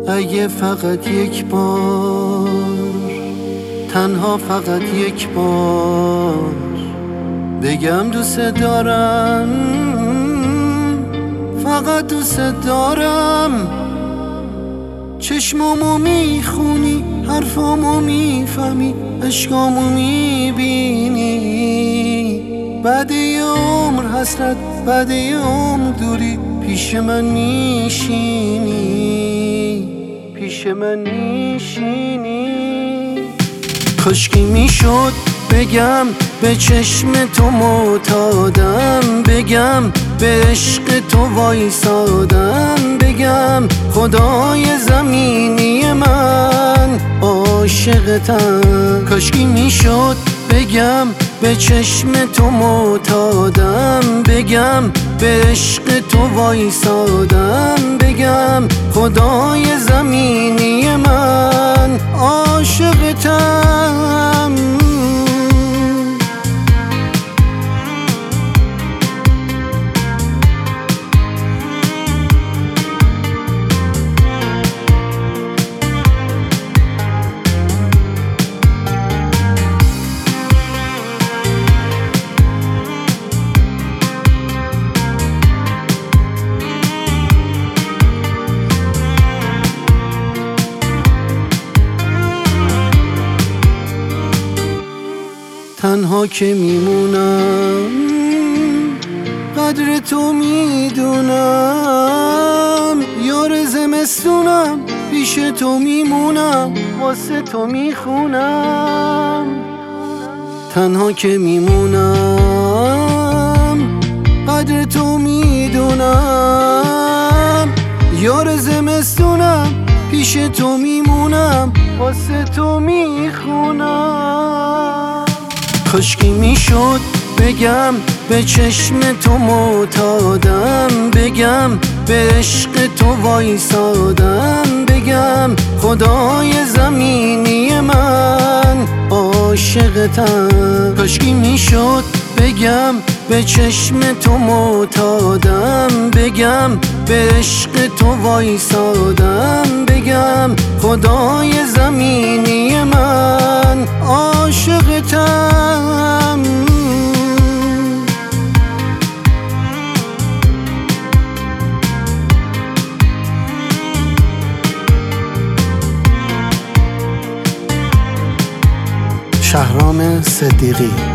اگه فقط یک بار، تنها فقط یک بار بگم دوست دارم، فقط دوست دارم. چشمامو میخونی، حرفامو میفهمی، عشقامو میبینی. بعد یه عمر حسرت، بعد یه عمر دوری، پیش من میشینی، پیش من میشینی. کاشکی میشد بگم به چشم تو معتادم، بگم به عشق تو وایسادم، بگم خدای زمینی من عاشقتم. کاشکی میشد بگم به چشم تو معتادم، بگم به عشق تو وایسادم، بگم خدای زمینی من عاشقتم. تنها که میمونم قدر تو میدونم، یار زمستونم پیش تو میمونم، واسه تو میخونم. تنها که میمونم قدر تو میدونم، یار زمستونم پیش تو میمونم، واسه تو میخونم. کاشکی میشد بگم به چشم تو معتادم، بگم به عشق تو وایسادم، بگم خدای زمینی من عاشقتم. کاشکی میشد بگم به چشم تو معتادم، بگم به عشق تو وایسادم، بگم خدای زمینی من عاشقتم. شهرام صدیقی.